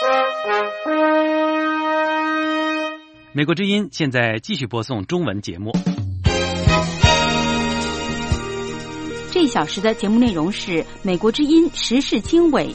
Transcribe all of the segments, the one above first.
美国之音现在继续播送中文节目。 这一小时的节目内容是美国之音时事经纬。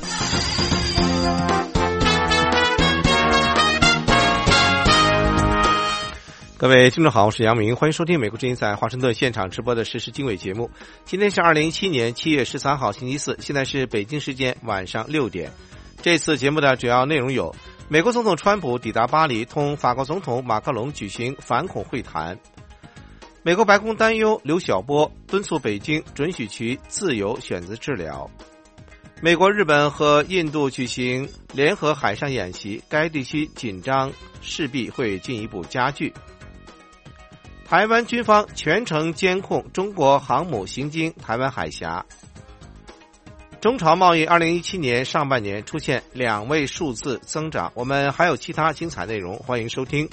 各位听众好，我是杨明，欢迎收听美国之音在华盛顿现场直播的时事经纬节目。今天是2017年7月13号星期四，现在是北京时间晚上6点。这次节目的主要内容有：美国总统川普抵达巴黎，同法国总统马克龙举行反恐会谈；美国白宫担忧刘晓波，敦促北京准许其自由选择治疗；美国、日本和印度举行联合海上演习，该地区紧张势必会进一步加剧；台湾军方全程监控中国航母行经台湾海峡；中朝贸易2017年上半年出现2位数字增长。我们还有其他精彩内容，欢迎收听。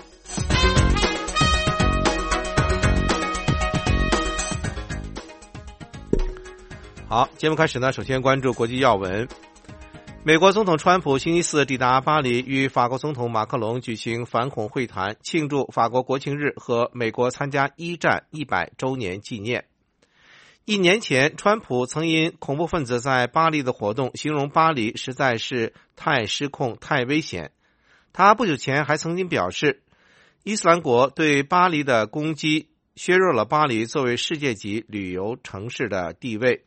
好，节目开始呢，首先关注国际要闻。美国总统川普星期四抵达巴黎，与法国总统马克龙举行反恐会谈，庆祝法国国庆日和美国参加一战100周年纪念。1年前，川普曾因恐怖分子在巴黎的活动形容巴黎实在是太失控、太危险。他不久前还曾经表示，伊斯兰国对巴黎的攻击削弱了巴黎作为世界级旅游城市的地位。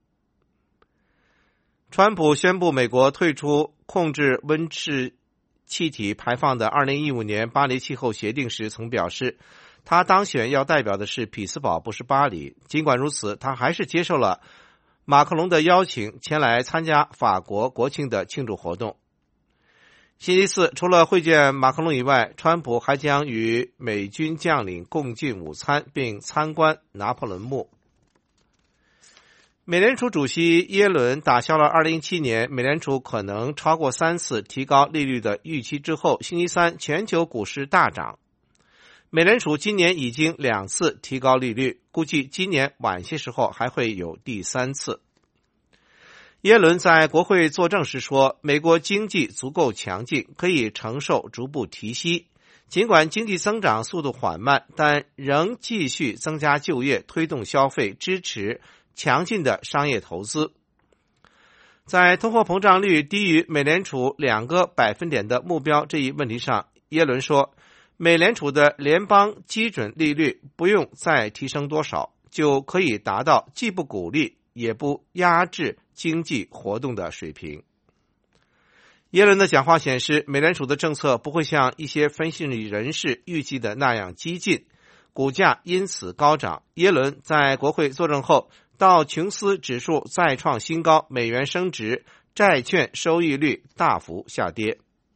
川普宣布美国退出控制温室气体排放的2015年巴黎气候协定时曾表示，他当选要代表的是匹兹堡，不是巴黎。尽管如此，他还是接受了马克龙的邀请，前来参加法国国庆的庆祝活动。星期四，除了会见马克龙以外，川普还将与美军将领共进午餐，并参观拿破仑墓。美联储主席耶伦打消了2017年美联储可能超过3次提高利率的预期之后，星期三全球股市大涨。美联储今年已经2次提高利率，估计今年晚些时候还会有第3次。耶伦在国会作证时说，美国经济足够强劲，可以承受逐步提息，尽管经济增长速度缓慢，但仍继续增加就业，推动消费，支持强劲的商业投资。在通货膨胀率低于美联储2个百分点的目标这一问题上，耶伦说，美联储的联邦基准利率不用再提升多少，就可以达到既不鼓励也不压制经济活动的水平。耶伦的讲话显示，美联储的政策不会像一些分析人士预计的那样激进，股价因此高涨。耶伦在国会作证后，道琼斯指数再创新高，美元升值，债券收益率大幅下跌。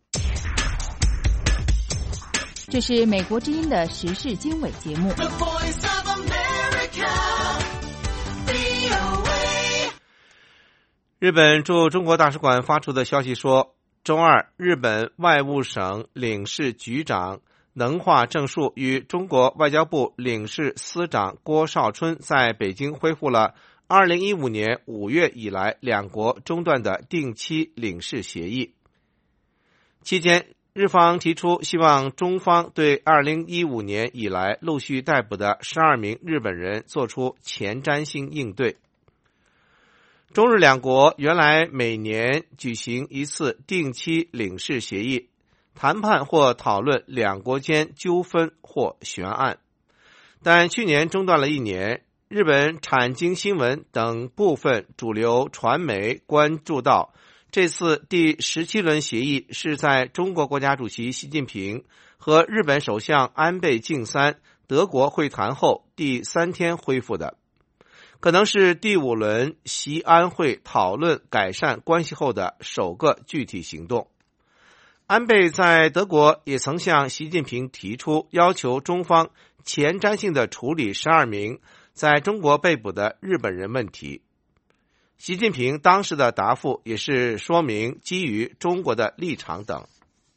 这是美国之音的时事经纬节目。 日本驻中国大使馆发出的消息说，周二，日本外务省领事局长能化正树与中国外交部领事司长郭少春在北京恢复了2015年5月以来两国中断的定期领事协议。期间，日方提出希望中方对2015年以来陆续逮捕的12名日本人做出前瞻性应对。中日两国原来每年举行一次定期领事协议，谈判或讨论两国间纠纷或悬案，但去年中断了1年。日本产经新闻等部分主流传媒关注到，这次第17轮协议是在中国国家主席习近平和日本首相安倍晋三德国会谈后第3天恢复的，可能是第5轮习安会讨论改善关系后的首个具体行动。安倍在德国也曾向习近平提出要求中方前瞻性的处理12名在中国被捕的日本人问题。习近平当时的答复也是说明基于中国的立场等。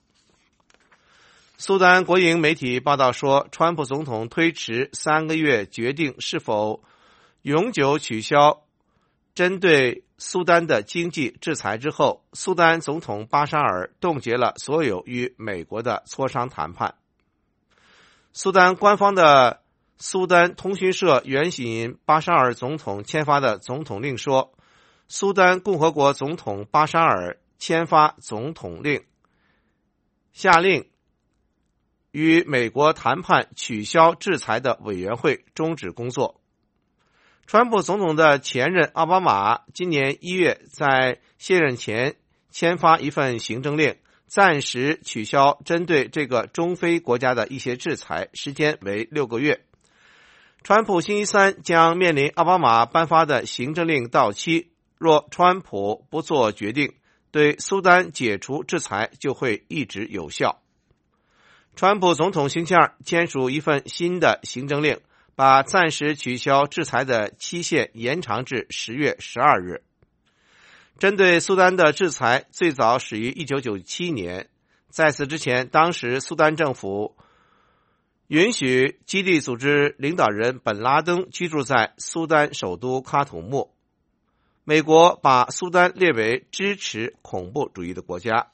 苏丹国营媒体报道说，川普总统推迟3个月决定是否永久取消针对苏丹的经济制裁之后，苏丹总统巴沙尔冻结了所有与美国的磋商谈判。苏丹官方的苏丹通讯社援引巴沙尔总统签发的总统令说，苏丹共和国总统巴沙尔签发总统令，下令与美国谈判取消制裁的委员会终止工作。川普总统的前任奥巴马今年1月在卸任前签发一份行政令，暂时取消针对这个中非国家的一些制裁，时间为6个月。川普星期三将面临奥巴马颁发的行政令到期，若川普不做决定，对苏丹解除制裁就会一直有效。川普总统星期二签署一份新的行政令，把暂时取消制裁的期限延长至10月12日。针对苏丹的制裁最早始于1997年，在此之前，当时苏丹政府允许基地组织领导人本拉登居住在苏丹首都喀土穆。美国把苏丹列为支持恐怖主义的国家。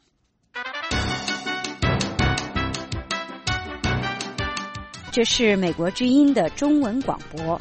这是美国之音的中文广播。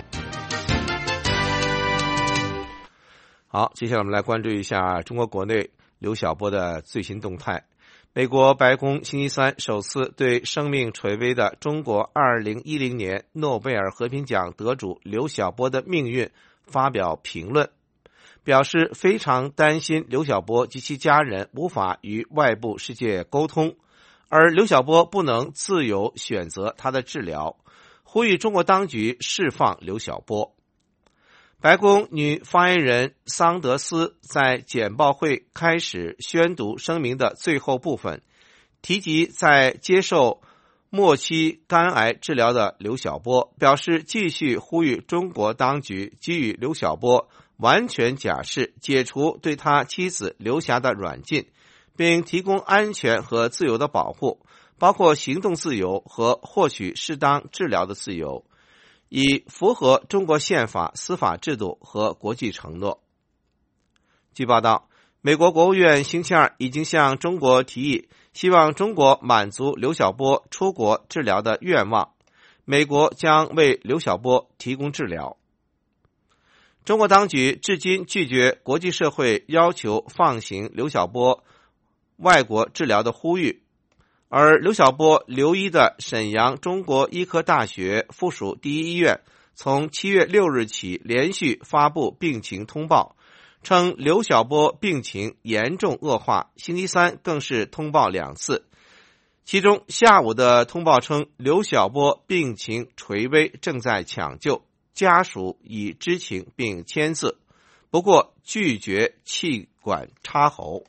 好，接下来我们来关注一下中国国内刘晓波的最新动态。美国白宫星期三首次对生命垂危的中国2010年诺贝尔和平奖得主刘晓波的命运发表评论，表示非常担心刘晓波及其家人无法与外部世界沟通，而刘晓波不能自由选择他的治疗，呼吁中国当局释放刘晓波。白宫女发言人桑德斯在简报会开始宣读声明的最后部分，提及在接受末期肝癌治疗的刘晓波，表示继续呼吁中国当局给予刘晓波完全假释，解除对他妻子刘霞的软禁，并提供安全和自由的保护，包括行动自由和获取适当治疗的自由，以符合中国宪法、司法制度和国际承诺。据报道，美国国务院星期二已经向中国提议，希望中国满足刘晓波出国治疗的愿望，美国将为刘晓波提供治疗。中国当局至今拒绝国际社会要求放行刘晓波外国治疗的呼吁，而刘晓波留医的沈阳中国医科大学附属第一医院从7月6日起连续发布病情通报，称刘晓波病情严重恶化，星期三更是通报2次。其中下午的通报称刘晓波病情垂危，正在抢救，家属已知情并签字，不过拒绝气管插喉。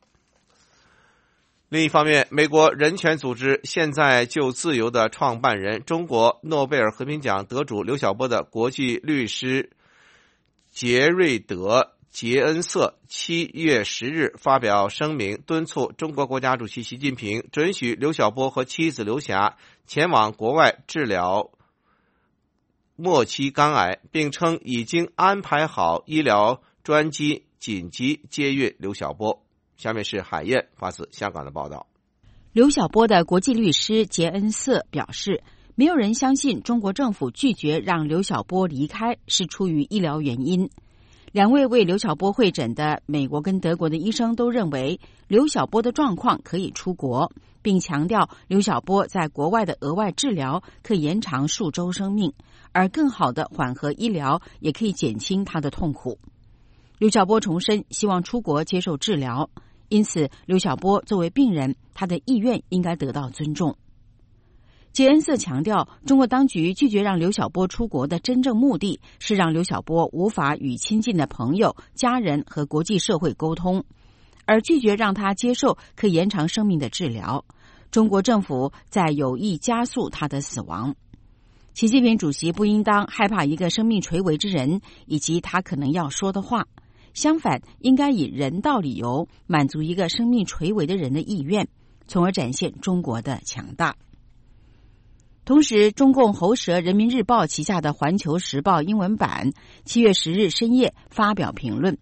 另一方面，美国人权组织现在就自由的创办人、中国诺贝尔和平奖得主刘晓波的国际律师杰瑞德·杰恩瑟7月10日发表声明，敦促中国国家主席习近平准许刘晓波和妻子刘霞前往国外治疗末期肝癌，并称已经安排好医疗专机紧急接运刘晓波。下面是海燕发自香港的报道。 刘晓波的国际律师杰恩瑟表示，没有人相信中国政府拒绝让刘晓波离开是出于医疗原因。2位为刘晓波会诊的美国跟德国的医生都认为刘晓波的状况可以出国，并强调刘晓波在国外的额外治疗可延长数周生命，而更好的缓和医疗也可以减轻他的痛苦。刘晓波重申希望出国接受治疗，因此刘晓波作为病人，他的意愿应该得到尊重。杰恩瑟强调，中国当局拒绝让刘晓波出国的真正目的是让刘晓波无法与亲近的朋友、家人和国际社会沟通，而拒绝让他接受可延长生命的治疗。中国政府在有意加速他的死亡。习近平主席不应当害怕一个生命垂危之人以及他可能要说的话，相反，应该以人道理由满足一个生命垂危的人的意愿，从而展现中国的强大。同时，中共喉舌人民日报旗下的环球时报英文版7月10日深夜发表评论，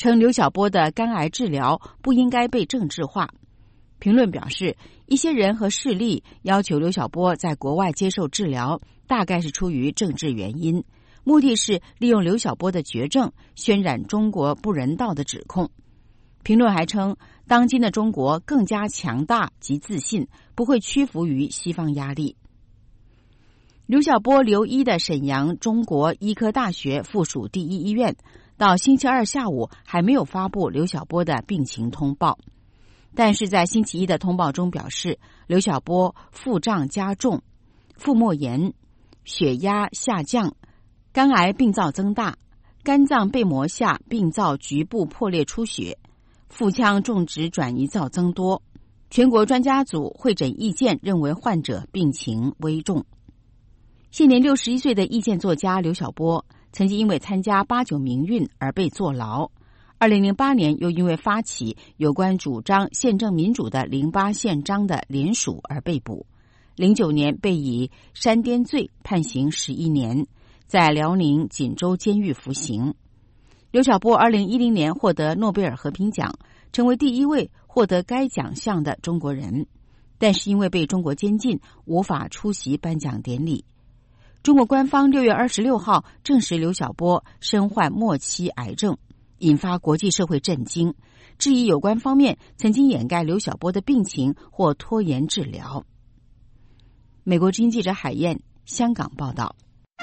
称刘晓波的肝癌治疗不应该被政治化。评论表示，一些人和势力要求刘晓波在国外接受治疗，大概是出于政治原因，目的是利用刘晓波的绝症渲染中国不人道的指控。评论还称，当今的中国更加强大及自信，不会屈服于西方压力。刘晓波留医的沈阳中国医科大学附属第一医院到星期二下午还没有发布刘晓波的病情通报，但是在星期一的通报中表示，刘晓波腹胀加重、腹膜炎、血压下降、肝癌病灶增大、肝脏被膜下病灶局部破裂出血、腹腔种植转移灶增多。全国专家组会诊意见认为患者病情危重。现年61岁的意见作家刘晓波曾经因为参加89民运而被坐牢，2008年又因为发起有关主张宪政民主的08宪章的联署而被捕，09年被以煽颠罪判刑11年，在辽宁锦州监狱服刑。刘晓波2010年获得诺贝尔和平奖，成为第一位获得该奖项的中国人，但是因为被中国监禁，无法出席颁奖典礼。中国官方6月26号证实刘晓波身患末期癌症，引发国际社会震惊，质疑有关方面曾经掩盖刘晓波的病情或拖延治疗。美国之音记者海燕，香港报道。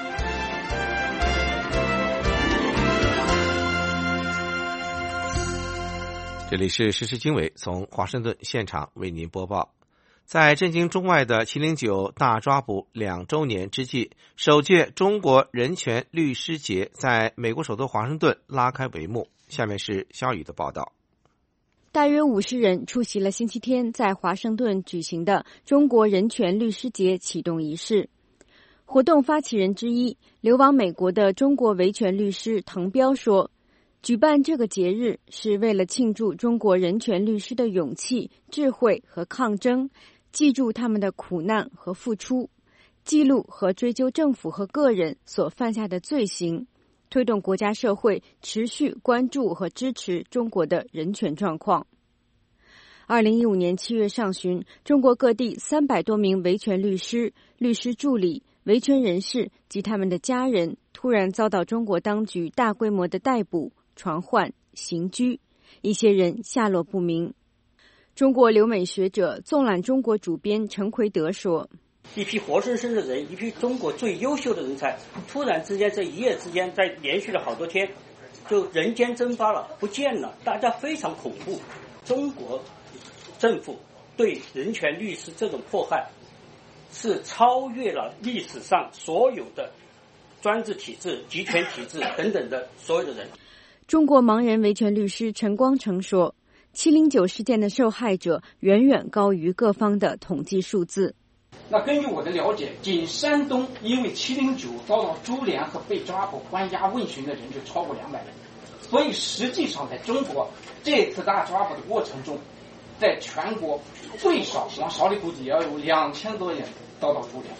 这里是时事经纬，从华盛顿现场为您播报。在震惊中外的709大抓捕2周年之际，首届中国人权律师节在美国首都华盛顿拉开帷幕。下面是肖宇的报道。 大约50人出席了星期天在华盛顿举行的中国人权律师节启动仪式。活动发起人之一、流亡美国的中国维权律师滕彪说，举办这个节日是为了庆祝中国人权律师的勇气、智慧和抗争，记住他们的苦难和付出，记录和追究政府和个人所犯下的罪行，推动国家社会持续关注和支持中国的人权状况。2015年7月上旬，中国各地300多名维权律师、律师助理、维权人士及他们的家人突然遭到中国当局大规模的逮捕、传唤、刑拘，一些人下落不明。中国留美学者纵览中国主编陈奎德说， 一批活生生的人，一批中国最优秀的人才，突然之间在一夜之间，在连续了好多天就人间蒸发了，不见了，大家非常恐怖。中国政府对人权律师这种迫害是超越了历史上所有的专制体制、集权体制等等的所有的人。 中国盲人维权律师陈光诚说，709事件的受害者远远高于各方的统计数字。 那根据我的了解，仅山东因为709遭到株连和被抓捕、关押、问询的人就超过200人。所以实际上在中国这次大抓捕的过程中，在全国最少往少里估计也要有2000多人遭到株连。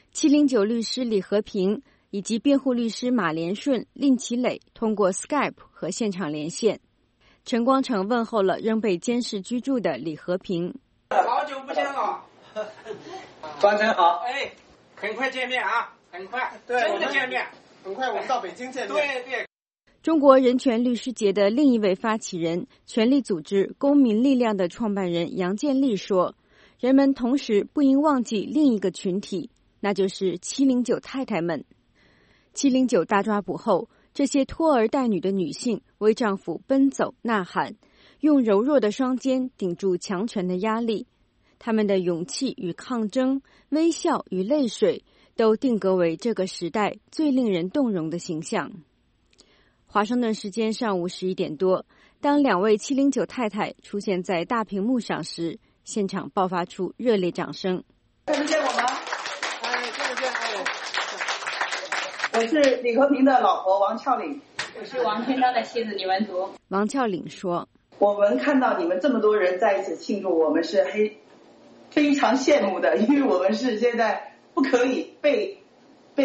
709律师李和平以及辩护律师马连顺、令其磊通过 Skype 和现场连线。陈光诚问候了仍被监视居住的李和平。 好久不见了， 光诚好， 哎，很快见面啊，很快， 对， 真的见面， 很快我们到北京见面。 对对。 中国人权律师节的另一位发起人、权力组织公民力量的创办人杨建立说，人们同时不应忘记另一个群体，那就是709太太们。709大抓捕后，这些拖儿带女的女性为丈夫奔走呐喊，用柔弱的双肩顶住强权的压力。她们的勇气与抗争、微笑与泪水，都定格为这个时代最令人动容的形象。华盛顿时间上午11点多，当2位709太太出现在大屏幕上时，现场爆发出热烈掌声。 看得见我吗？哎，看得见。哎，我是李和平的老婆王俏岭， 我是王天章的妻子李文竹。 王俏岭说：“ 我们看到你们这么多人在一起庆祝，我们是非常羡慕的，因为我们是现在不可以被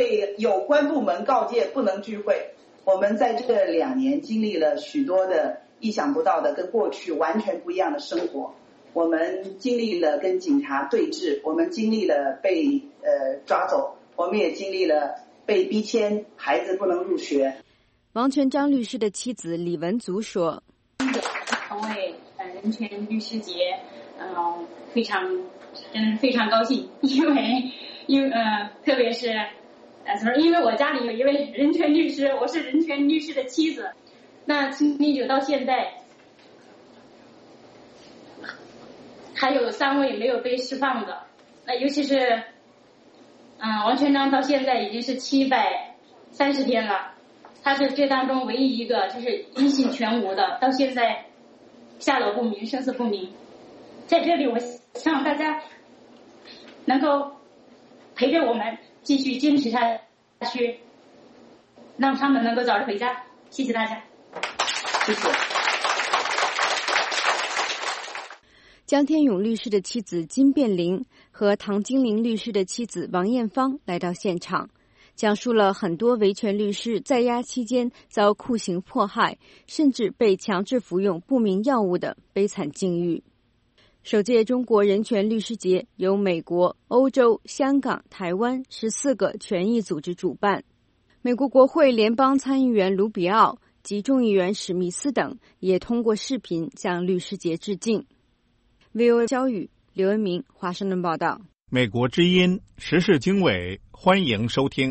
有关部门告诫不能聚会。我们在这2年经历了许多的意想不到的、跟过去完全不一样的生活。我们经历了跟警察对峙，我们经历了被抓走，我们也经历了被逼迁，孩子不能入学。 王全璋律师的妻子李文足说：“ 成为人权律师节，真的是非常高兴，因为特别是因为我家里有一位人权律师，我是人权律师的妻子。那709到现在还有3位没有被释放的，那尤其是王全璋到现在已经是730天了，他是这当中唯一一个就是音信全无的，到现在下落不明，生死不明。在这里我希望大家能够陪着我们继续坚持下去，让他们能够早日回家。谢谢大家。 谢谢。 江天勇律师的妻子金变玲和唐金玲律师的妻子王艳芳来到现场，讲述了很多维权律师在押期间遭酷刑迫害，甚至被强制服用不明药物的悲惨境遇。首届中国人权律师节由美国、欧洲、香港、台湾14个权益组织主办。美国国会联邦参议员卢比奥及众议员史密斯等也通过视频向律师节致敬。VOA 焦宇、刘恩明华盛顿报道。 美国之音时事经纬，欢迎收听。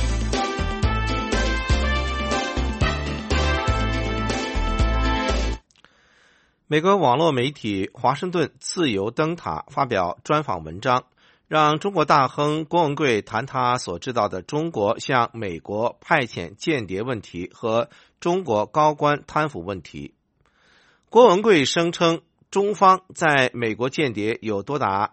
美国网络媒体华盛顿自由灯塔发表专访文章，让中国大亨郭文贵谈他所知道的中国向美国派遣间谍问题和中国高官贪腐问题。郭文贵声称中方在美国间谍有多达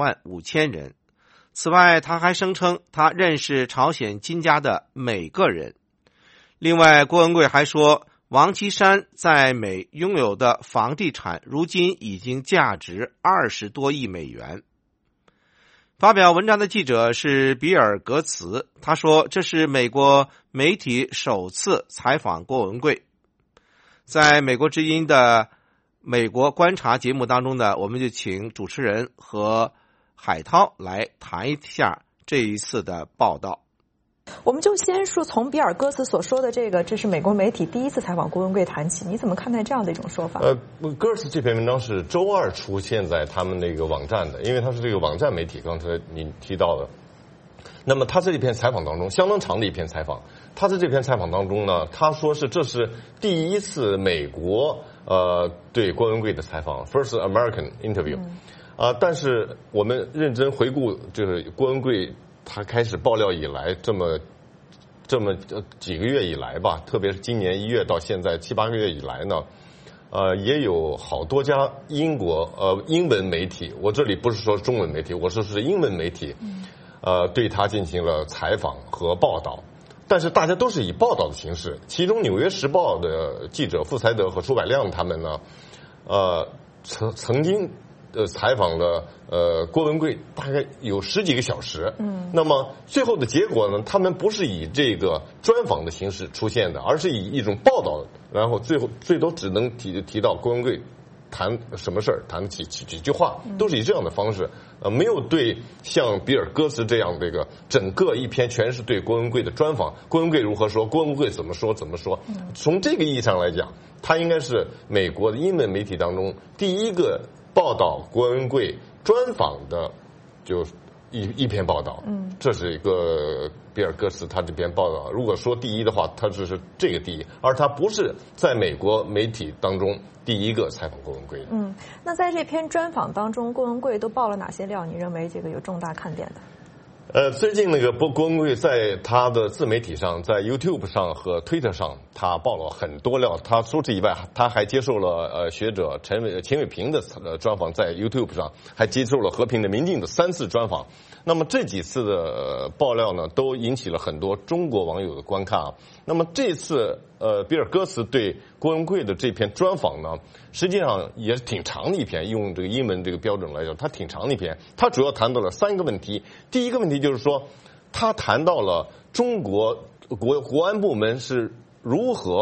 25000人。此外，他还声称他认识朝鲜金家的每个人。另外，郭文贵还说，王岐山在美拥有的房地产如今已经价值20多亿美元。发表文章的记者是比尔·格茨，他说这是美国媒体首次采访郭文贵。在美国之音的美国观察节目当中呢，我们就请主持人和海涛来谈一下这一次的报道。 我们就先说从比尔·戈茨所说的这是美国媒体第一次采访郭文贵谈起，你怎么看待这样的一种说法？ 戈茨这篇文章是周2出现在他们那个网站的，因为他是这个网站媒体，刚才您提到的。那么他在这篇采访当中，相当长的一篇采访，他在这篇采访当中呢，他说这是第一次美国对郭文贵的采访 ，First American Interview。但是我们认真回顾，就是郭文贵他开始爆料以来，这么几个月以来吧，特别是今年1月到现在7、8个月以来呢，也有好多家英文媒体，我这里不是说中文媒体，我说是英文媒体，对他进行了采访和报道，但是大家都是以报道的形式。其中《纽约时报》的记者傅才德和楚百亮他们呢，曾经采访了郭文贵大概有10几个小时。那么最后的结果呢，他们不是以这个专访的形式出现的，而是以一种报道，然后最多只能提到郭文贵谈什么事儿，谈几句话，都是以这样的方式，没有对像比尔·戈茨这样的一个整个一篇全是对郭文贵的专访，郭文贵如何说，郭文贵怎么说。从这个意义上来讲，他应该是美国的英文媒体当中第一个报道郭文贵专访的，就一篇报道。这是一个比尔·戈茨他这篇报道，如果说第一的话，他就是这个第一，而他不是在美国媒体当中第一个采访郭文贵的。 那在这篇专访当中，郭文贵都爆了哪些料？你认为这个有重大看点的？ 最近那个郭文贵在他的自媒体上，在 YouTube 上和 Twitter 上，他爆了很多料。他除此以外，他还接受了学者秦伟平的专访，在 YouTube 上还接受了和平的民进的3次专访。那么这几次的爆料呢，都引起了很多中国网友的观看啊。那么这次比尔·戈茨对郭文贵的这篇专访呢，实际上也是挺长的一篇，用这个英文这个标准来讲，它挺长的一篇。它主要谈到了3个问题。第一个问题就是说，他谈到了中国国安部门是如何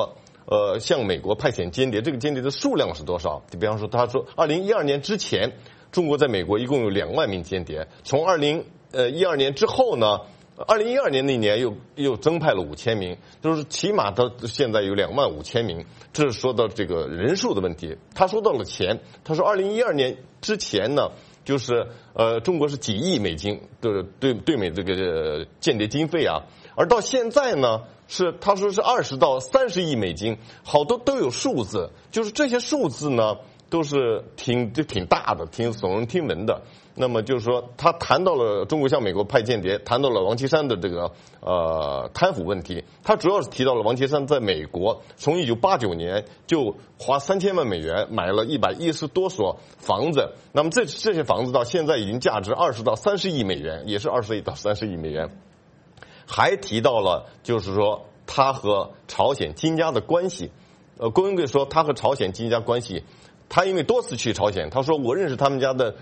向美国派遣间谍，这个间谍的数量是多少？比方说，他说2012年之前，中国在美国一共有2万名间谍，从2012年之后呢，2012年那年又增派了5000名，就是起码到现在有25000名。这是说到这个人数的问题。他说到了钱，他说2012年之前呢，就是中国是几亿美金的对美这个间谍经费啊，而到现在呢，他说是20到30亿美金，好多都有数字，就是这些数字呢都是挺大的，挺耸人听闻的。那么就是说，他谈到了中国向美国派间谍，谈到了王岐山的这个贪腐问题。他主要是提到了王岐山在美国从1989年就花3000万美元买了110多所房子，那么这些房子到现在已经价值20到30亿美元，也是20亿到30亿美元。还提到了就是说他和朝鲜金家的关系。郭文贵说他和朝鲜金家关系，他因为多次去朝鲜，他说我认识他们家的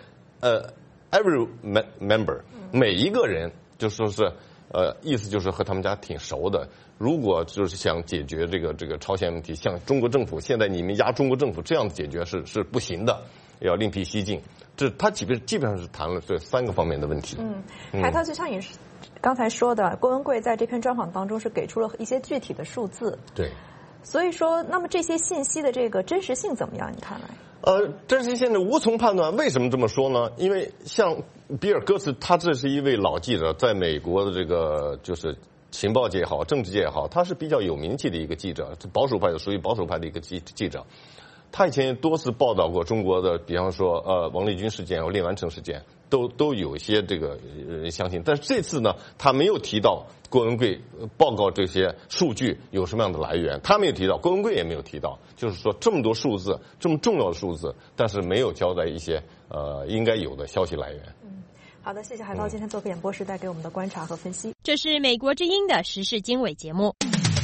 every member， 每一个人，就说是意思就是和他们家挺熟的。如果就是想解决这个朝鲜问题，像中国政府现在你们压中国政府这样的解决是不行的，要另辟蹊径。这他基本上是谈了这3个方面的问题。 海涛就像也是刚才说的，郭文贵在这篇专访当中是给出了一些具体的数字。 对。 所以说，那么这些信息的这个真实性怎么样？你看来？ 真实性的无从判断。为什么这么说呢？因为像比尔·戈茨，他这是一位老记者，在美国的这个就是情报界也好，政治界也好，他是比较有名气的一个记者，保守派的，属于保守派的一个记者。他以前多次报道过中国的，比方说王立军事件和练完成事件，都有一些这个人相信。但是这次呢，他没有提到郭文贵报告这些数据有什么样的来源，他没有提到，郭文贵也没有提到，就是说这么多数字，这么重要的数字，但是没有交代一些应该有的消息来源。 好的，谢谢海涛今天做客演播时带给我们的观察和分析。 这是美国之音的时事经纬节目。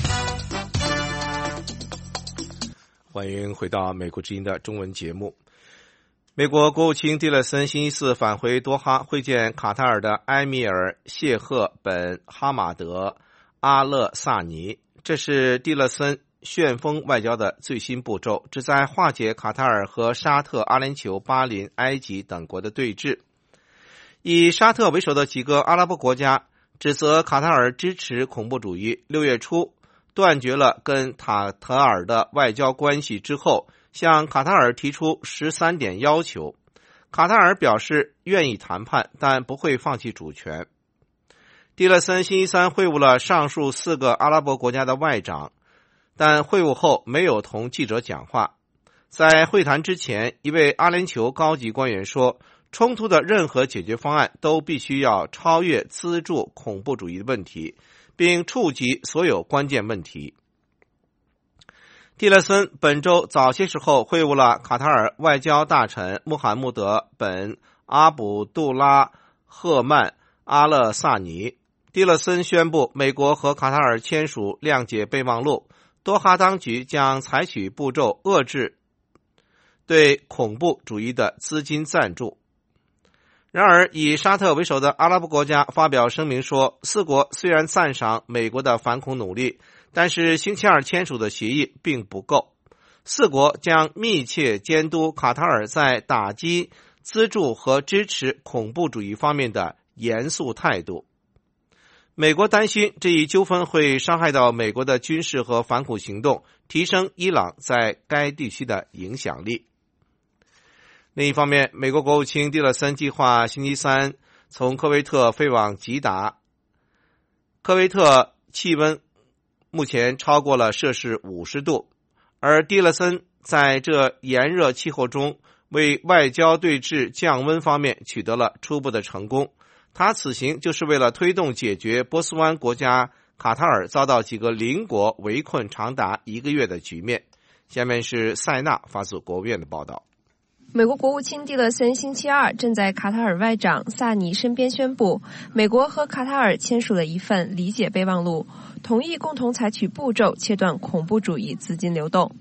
欢迎回到美国之音的中文节目。美国国务卿蒂勒森星期四返回多哈会见卡塔尔的埃米尔谢赫本哈马德阿勒萨尼，这是蒂勒森旋风外交的最新步骤，旨在化解卡塔尔和沙特、阿联酋、巴林、埃及等国的对峙。以沙特为首的几个阿拉伯国家指责卡塔尔支持恐怖主义，6月初断绝了跟卡塔尔的外交关系之后，向卡塔尔提出13点要求。卡塔尔表示愿意谈判，但不会放弃主权。蒂勒森星期三会晤了上述4个阿拉伯国家的外长，但会晤后没有同记者讲话。在会谈之前，一位阿联酋高级官员说，冲突的任何解决方案都必须要超越资助恐怖主义的问题，并触及所有关键问题。蒂勒森本周早些时候会晤了卡塔尔外交大臣穆罕默德本阿卜杜拉赫曼阿勒萨尼。蒂勒森宣布美国和卡塔尔签署谅解备忘录，多哈当局将采取步骤遏制对恐怖主义的资金赞助。然而，以沙特为首的阿拉伯国家发表声明说，4国虽然赞赏美国的反恐努力，但是星期二签署的协议并不够。4国将密切监督卡塔尔在打击、资助和支持恐怖主义方面的严肃态度。美国担心这一纠纷会伤害到美国的军事和反恐行动，提升伊朗在该地区的影响力。另一方面，美国国务卿蒂勒森计划星期三从科威特飞往吉达。科威特气温目前超过了摄氏50度，而蒂勒森在这炎热气候中为外交对峙降温方面取得了初步的成功。他此行就是为了推动解决波斯湾国家卡塔尔遭到几个邻国围困长达1个月的局面。下面是塞纳发自国务院的报道。 美国国务卿蒂勒森星期二正在卡塔尔外长萨尼身边宣布，美国和卡塔尔签署了一份理解备忘录，同意共同采取步骤切断恐怖主义资金流动。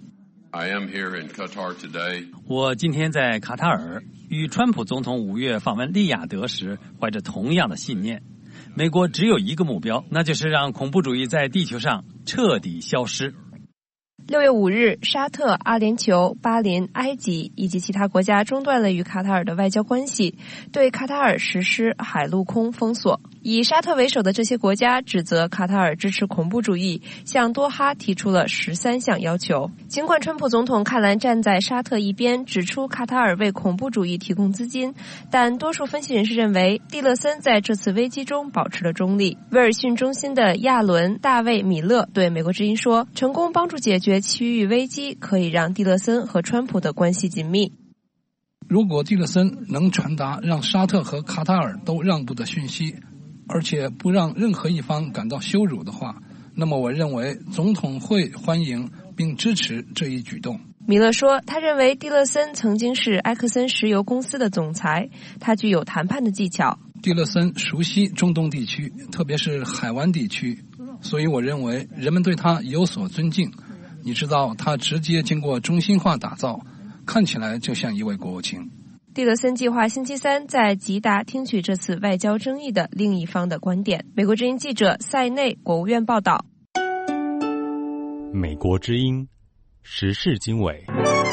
我今天在卡塔尔与川普总统5月访问利雅得时怀着同样的信念。美国只有一个目标，那就是让恐怖主义在地球上彻底消失。 6月5日，沙特、阿联酋、巴林、埃及以及其他国家中断了与卡塔尔的外交关系，对卡塔尔实施海陆空封锁。以沙特为首的这些国家指责卡塔尔支持恐怖主义，向多哈提出了13项要求。尽管川普总统看来站在沙特一边，指出卡塔尔为恐怖主义提供资金，但多数分析人士认为，蒂勒森在这次危机中保持了中立。威尔逊中心的亚伦·大卫·米勒对美国之音说，成功帮助解决区域危机可以让蒂勒森和川普的关系紧密。 如果蒂勒森能传达让沙特和卡塔尔都让步的讯息，而且不让任何一方感到羞辱的话，那么我认为总统会欢迎并支持这一举动。 米勒说，他认为蒂勒森曾经是埃克森石油公司的总裁，他具有谈判的技巧。 蒂勒森熟悉中东地区，特别是海湾地区，所以我认为人们对他有所尊敬。你知道，他直接经过中心化打造，看起来就像一位国务卿。 蒂勒森计划星期三在吉达听取这次外交争议的另一方的观点。美国之音记者塞内，国务院报道。 美国之音时事经纬。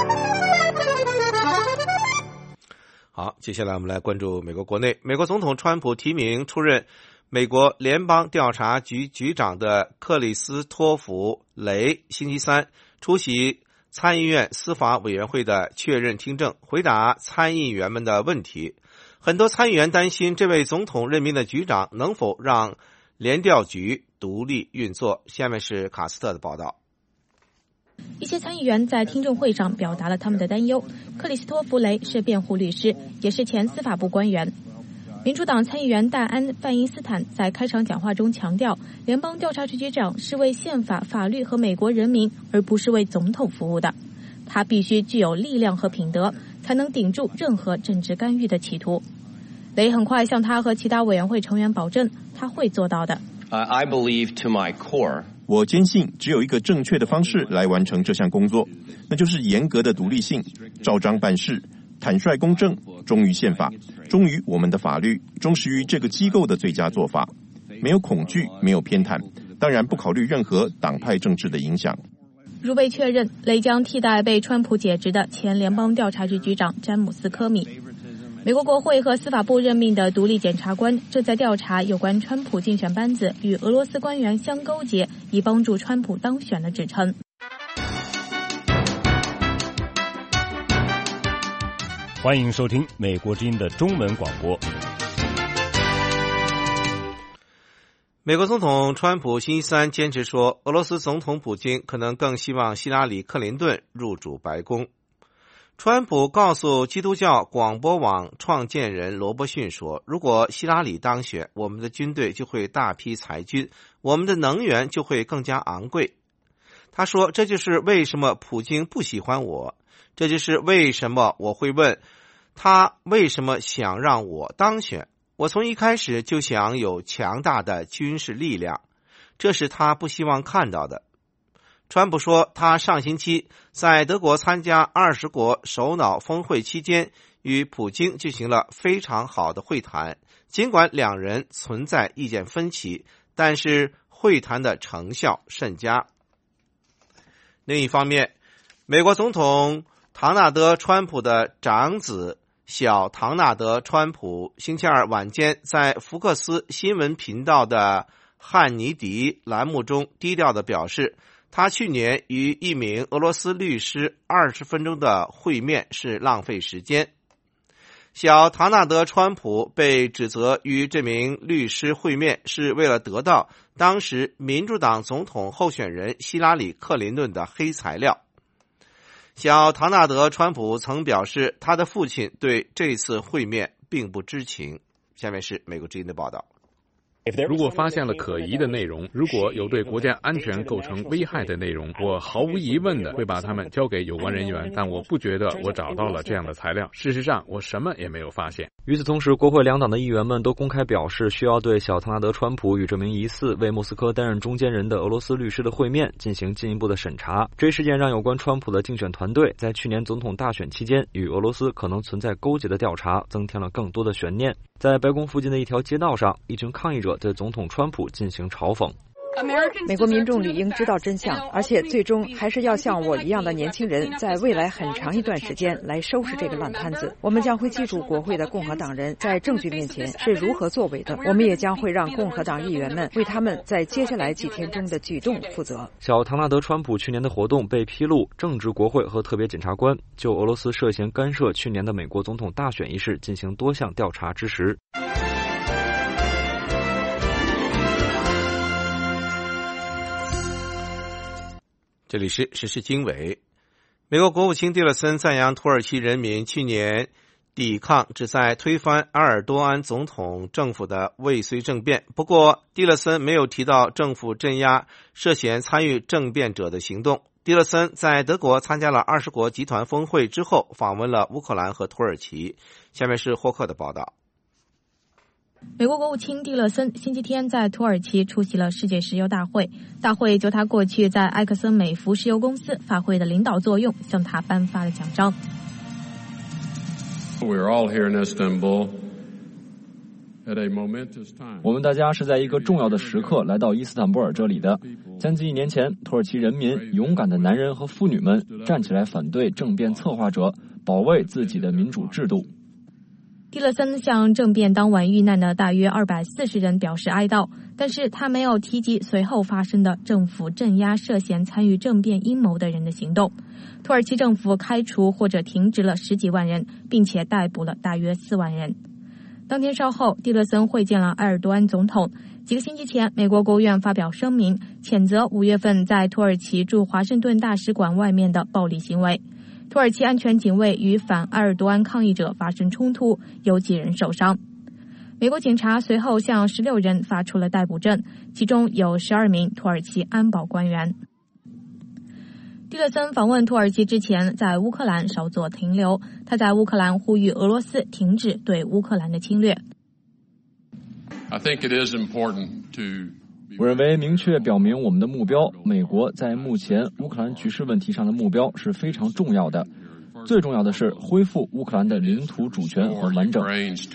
好，接下来我们来关注美国国内。美国总统川普提名出任美国联邦调查局局长的克里斯托弗·雷星期三出席参议院司法委员会的确认听证，回答参议员们的问题。很多参议员担心这位总统任命的局长能否让联调局独立运作。下面是卡斯特的报道。 一些参议员在听证会上表达了他们的担忧。克里斯托弗·雷是辩护律师，也是前司法部官员。民主党参议员戴安·范因斯坦在开场讲话中强调，联邦调查局局长是为宪法、法律和美国人民，而不是为总统服务的。他必须具有力量和品德，才能顶住任何政治干预的企图。雷很快向他和其他委员会成员保证，他会做到的。 I believe to my core. 我坚信只有一个正确的方式来完成这项工作，那就是严格的独立性，照章办事，坦率公正，忠于宪法，忠于我们的法律，忠实于这个机构的最佳做法，没有恐惧，没有偏袒，当然不考虑任何党派政治的影响。 如被确认，雷将替代被川普解职的前联邦调查局局长詹姆斯·科米。美国国会和司法部任命的独立检察官正在调查有关川普竞选班子与俄罗斯官员相勾结，以帮助川普当选的指称。 欢迎收听美国之音的中文广播。 美国总统川普星期三坚持说，俄罗斯总统普京可能更希望希拉里·克林顿入主白宫。川普告诉基督教广播网创建人罗伯逊说，如果希拉里当选，我们的军队就会大批裁军，我们的能源就会更加昂贵。他说，这就是为什么普京不喜欢我，这就是为什么我会问他为什么想让我当选。我从一开始就想有强大的军事力量，这是他不希望看到的。川普说，他上星期在德国参加20国首脑峰会期间与普京进行了非常好的会谈，尽管两人存在意见分歧，但是会谈的成效甚佳。另一方面，美国总统唐纳德·川普的长子小唐纳德·川普星期二晚间在福克斯新闻频道的汉尼迪栏目中低调地表示，他去年与一名俄罗斯律师20分钟的会面是浪费时间。小唐纳德·川普被指责与这名律师会面是为了得到当时民主党总统候选人希拉里·克林顿的黑材料。小唐纳德·川普曾表示，他的父亲对这次会面并不知情。下面是美国之音的报道。 如果发现了可疑的内容，如果有对国家安全构成危害的内容，我毫无疑问的会把它们交给有关人员，但我不觉得我找到了这样的材料。事实上，我什么也没有发现。 与此同时，国会两党的议员们都公开表示，需要对小唐纳德·川普与这名疑似为莫斯科担任中间人的俄罗斯律师的会面进行进一步的审查。这一事件让有关川普的竞选团队在去年总统大选期间与俄罗斯可能存在勾结的调查增添了更多的悬念。在白宫附近的一条街道上，一群抗议者对总统川普进行嘲讽。 美国民众理应知道真相，而且最终还是要像我一样的年轻人，在未来很长一段时间来收拾这个烂摊子。我们将会记住国会的共和党人在证据面前是如何作为的，我们也将会让共和党议员们为他们在接下来几天中的举动负责。 小唐纳德·川普去年的活动被披露，正值国会和特别检察官就俄罗斯涉嫌干涉去年的美国总统大选一事进行多项调查之时。 这里是时事经纬。美国国务卿蒂勒森赞扬土耳其人民去年抵抗旨在推翻埃尔多安总统政府的未遂政变，不过蒂勒森没有提到政府镇压涉嫌参与政变者的行动。蒂勒森在德国参加了20国集团峰会之后，访问了乌克兰和土耳其。下面是霍克的报道。 美国国务卿蒂勒森星期天在土耳其出席了世界石油大会，大会就他过去在埃克森美孚石油公司发挥的领导作用向他颁发了奖章。 我们大家是在一个重要的时刻来到伊斯坦布尔这里的。将近1年前，土耳其人民勇敢的男人和妇女们站起来反对政变策划者，保卫自己的民主制度。 蒂勒森向政变当晚遇难的大约240人表示哀悼，但是他没有提及随后发生的政府镇压涉嫌参与政变阴谋的人的行动。土耳其政府开除或者停职了10几万人，并且逮捕了大约4万人。当天稍后，蒂勒森会见了埃尔多安总统。几个星期前，美国国务院发表声明，谴责5月份在土耳其驻华盛顿大使馆外面的暴力行为。土耳其安全警卫与反埃尔多安抗议者发生冲突，有几人受伤。美国警察随后向16人发出了逮捕证，其中有12名土耳其安保官员。蒂勒森访问土耳其之前，在乌克兰稍作停留。他在乌克兰呼吁俄罗斯停止对乌克兰的侵略。 我认为明确表明我们的目标，美国在目前乌克兰局势问题上的目标是非常重要的。最重要的是恢复乌克兰的领土主权和完整。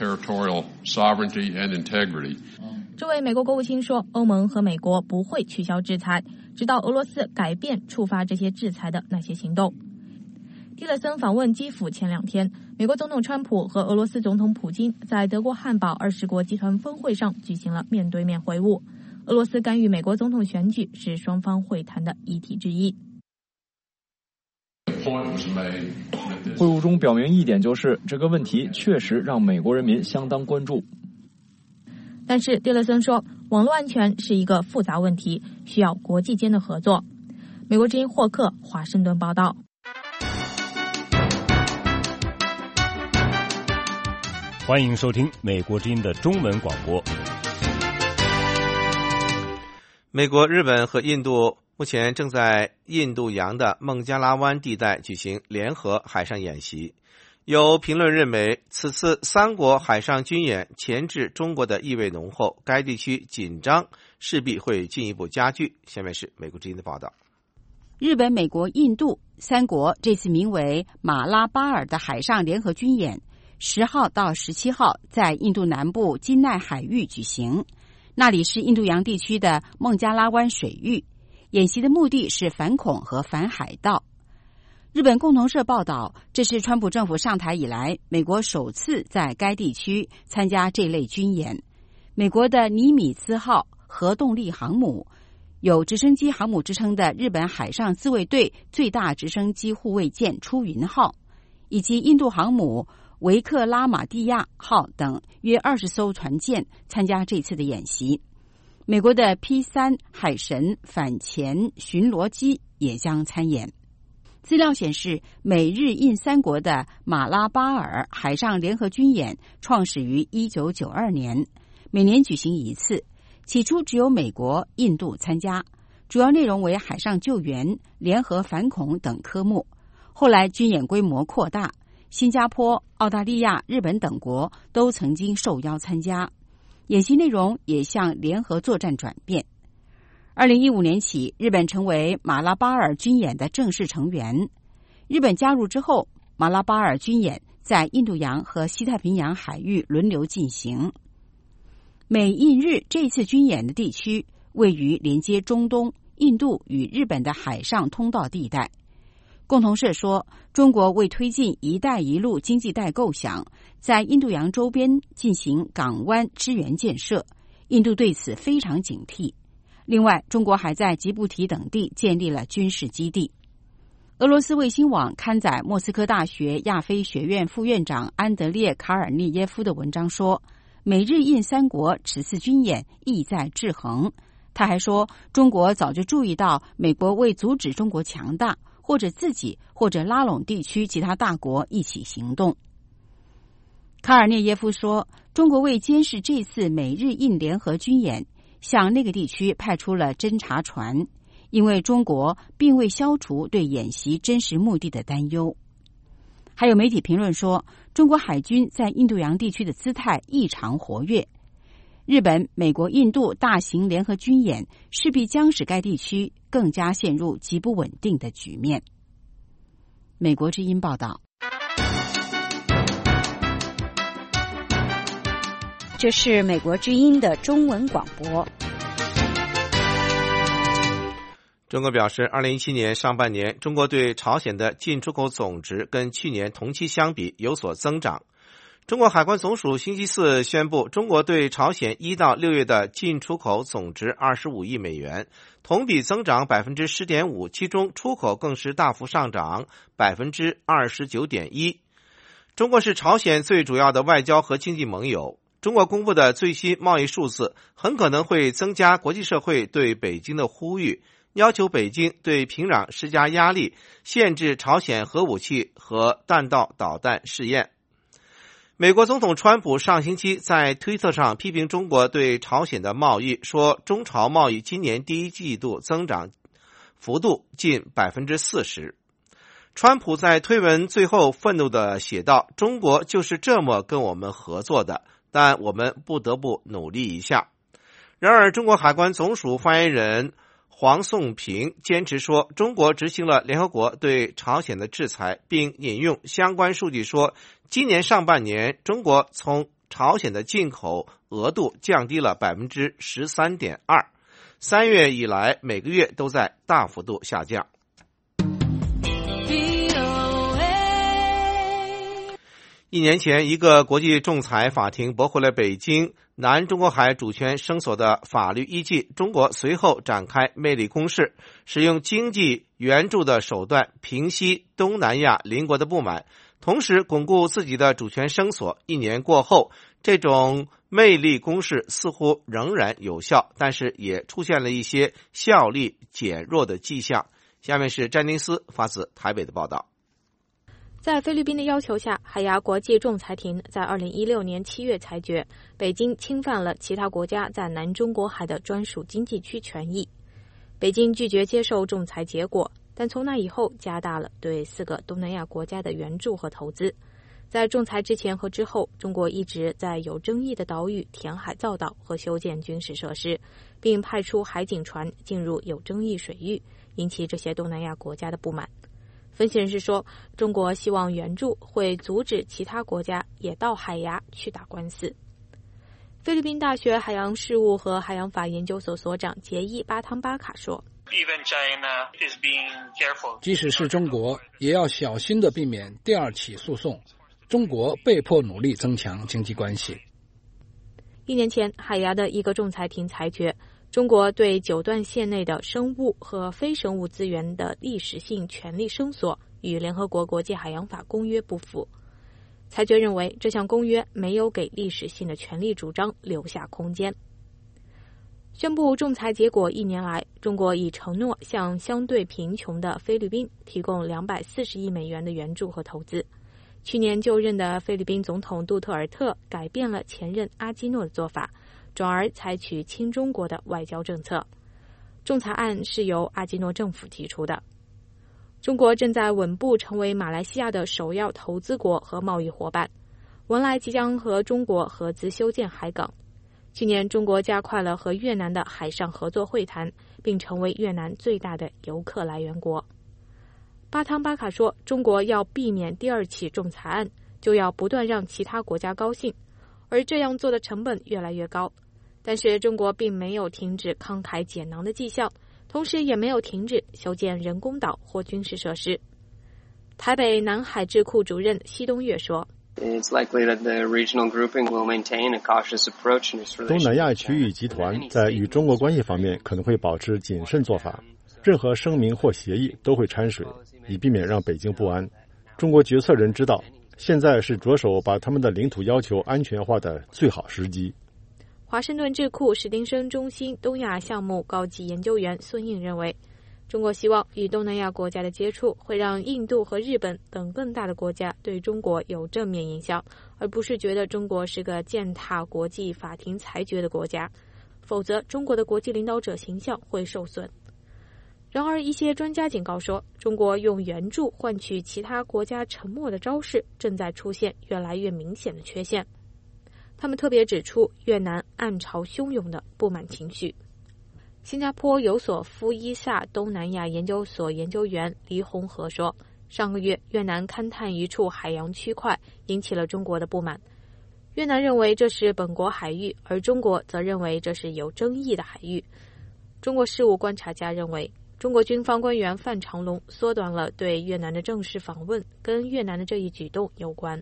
这位美国国务卿说，欧盟和美国不会取消制裁，直到俄罗斯改变触发这些制裁的那些行动。蒂勒森访问基辅前2天，美国总统川普和俄罗斯总统普京在德国汉堡20国集团峰会上举行了面对面会晤。俄罗斯干预美国总统选举是双方会谈的议题之一。 会晤中表明一点，就是这个问题确实让美国人民相当关注。 但是蒂勒森说，网络安全是一个复杂问题，需要国际间的合作。美国之音霍克华盛顿报道。 欢迎收听美国之音的中文广播。 美国、日本和印度目前正在印度洋的孟加拉湾地带举行联合海上演习。有评论认为，此次3国海上军演钳制中国的意味浓厚，该地区紧张势必会进一步加剧。下面是美国之音的报道。 日本、美国、印度3国这次名为马拉巴尔的海上联合军演10号到17号在印度南部金奈海域举行，那里是印度洋地区的孟加拉湾水域。演习的目的是反恐和反海盗。日本共同社报道，这是川普政府上台以来，美国首次在该地区参加这类军演。美国的尼米兹号核动力航母，有直升机航母之称的日本海上自卫队最大直升机护卫舰出云号，以及印度航母维克拉玛蒂亚号等约20艘船舰参加这次的演习。美国的 P-3 海神反潜巡逻机也将参演。资料显示，美日印3国的马拉巴尔海上联合军演创始于1992年，每年举行一次。起初只有美国、印度参加，主要内容为海上救援、联合反恐等科目。后来军演规模扩大，新加坡、澳大利亚、日本等国都曾经受邀参加。演习内容也向联合作战转变。2015年起，日本成为马拉巴尔军演的正式成员。日本加入之后，马拉巴尔军演在印度洋和西太平洋海域轮流进行。美印日这次军演的地区位于连接中东、印度与日本的海上通道地带。共同社说，中国为推进“一带一路”经济带构想，在印度洋周边进行港湾支援建设，印度对此非常警惕。另外，中国还在吉布提等地建立了军事基地。俄罗斯卫星网刊载莫斯科大学亚非学院副院长安德烈·卡尔涅耶夫的文章说，美日印三国此次军演意在制衡。他还说，中国早就注意到美国为阻止中国强大，或者自己或者拉拢地区其他大国一起行动。卡尔涅耶夫说，中国为监视这次美日印联合军演，向那个地区派出了侦察船，因为中国并未消除对演习真实目的的担忧。还有媒体评论说，中国海军在印度洋地区的姿态异常活跃。日本、美国、印度大型联合军演势必将使该地区更加陷入极不稳定的局面。美国之音报道。 这是美国之音的中文广播。 中国表示，2017年上半年，中国对朝鲜的进出口总值跟去年同期相比有所增长。中国海关总署星期四宣布，中国对朝鲜1到6月的进出口总值25亿美元，同比增长 10.5%， 其中出口更是大幅上涨 29.1%。中国是朝鲜最主要的外交和经济盟友。中国公布的最新贸易数字很可能会增加国际社会对北京的呼吁，要求北京对平壤施加压力，限制朝鲜核武器和弹道导弹试验。美国总统川普上星期在推特上批评中国对朝鲜的贸易，说中朝贸易今年第一季度增长幅度近 40%。川普在推文最后愤怒地写道，中国就是这么跟我们合作的，但我们不得不努力一下。然而，中国海关总署发言人黄颂平坚持说，中国执行了联合国对朝鲜的制裁，并引用相关数据说，今年上半年中国从朝鲜的进口额度降低了 13.2%， 3月以来每个月都在大幅度下降。1年前，一个国际仲裁法庭驳回了北京南中国海主权声索的法律依据，中国随后展开魅力攻势，使用经济援助的手段平息东南亚邻国的不满，同时巩固自己的主权声索。1年过后，这种魅力攻势似乎仍然有效，但是也出现了一些效力减弱的迹象。下面是詹宁斯发自台北的报道。 在菲律宾的要求下，海牙国际仲裁庭在2016年7月裁决，北京侵犯了其他国家在南中国海的专属经济区权益。北京拒绝接受仲裁结果，但从那以后加大了对4个东南亚国家的援助和投资。在仲裁之前和之后，中国一直在有争议的岛屿填海造岛和修建军事设施，并派出海警船进入有争议水域，引起这些东南亚国家的不满。分析人士说，中国希望援助会阻止其他国家也到海牙去打官司。菲律宾大学海洋事务和海洋法研究所所长杰伊·巴汤巴卡说， 即使是中国，也要小心地避免第二起诉讼。中国被迫努力增强经济关系。 1年前，海牙的一个仲裁庭裁决，中国对九段线内的生物和非生物资源的历史性权利声索与联合国国际海洋法公约不符。裁决认为，这项公约没有给历史性的权利主张留下空间。宣布仲裁结果1年来，中国已承诺向相对贫穷的菲律宾提供240亿美元的援助和投资。去年就任的菲律宾总统杜特尔特改变了前任阿基诺的做法，转而采取亲中国的外交政策。仲裁案是由阿基诺政府提出的。中国正在稳步成为马来西亚的首要投资国和贸易伙伴，文莱即将和中国合资修建海港。去年，中国加快了和越南的海上合作会谈，并成为越南最大的游客来源国。巴汤巴卡说，中国要避免第二起仲裁案，就要不断让其他国家高兴，而这样做的成本越来越高。 但是中国并没有停止慷慨解囊的迹象，同时也没有停止修建人工岛或军事设施。台北南海智库主任奚东岳说， 东南亚区域集团在与中国关系方面可能会保持谨慎做法，任何声明或协议都会掺水，以避免让北京不安。中国决策人知道，现在是着手把他们的领土要求安全化的最好时机。 华盛顿智库史丁生中心东亚项目高级研究员孙颖认为，中国希望与东南亚国家的接触会让印度和日本等更大的国家对中国有正面影响，而不是觉得中国是个践踏国际法庭裁决的国家，否则中国的国际领导者形象会受损。然而，一些专家警告说，中国用援助换取其他国家沉默的招式正在出现越来越明显的缺陷。他们特别指出越南暗潮汹涌的不满情绪。新加坡有索夫伊萨东南亚研究所研究员黎洪和说，上个月越南勘探一处海洋区块，引起了中国的不满。越南认为这是本国海域，而中国则认为这是有争议的海域。中国事务观察家认为，中国军方官员范长龙缩短了对越南的正式访问，跟越南的这一举动有关。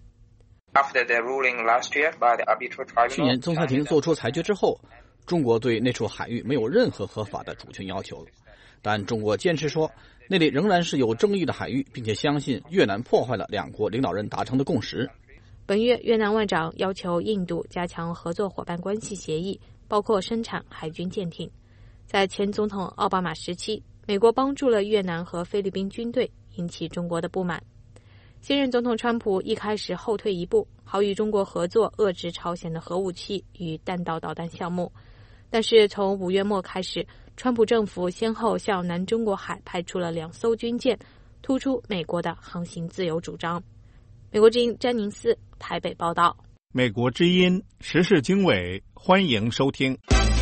去年仲裁庭作出裁决之后，中国对那处海域没有任何合法的主权要求，但中国坚持说那里仍然是有争议的海域，并且相信越南破坏了两国领导人达成的共识。 本月，越南外长要求印度加强合作伙伴关系协议，包括生产海军舰艇。在前总统奥巴马时期，美国帮助了越南和菲律宾军队，引起中国的不满。现任总统川普一开始后退一步，好与中国合作遏制朝鲜的核武器与弹道导弹项目。但是从5月末开始，川普政府先后向南中国海派出了2艘军舰，突出美国的航行自由主张。美国之音詹宁斯台北报道。 美国之音时事经纬，欢迎收听。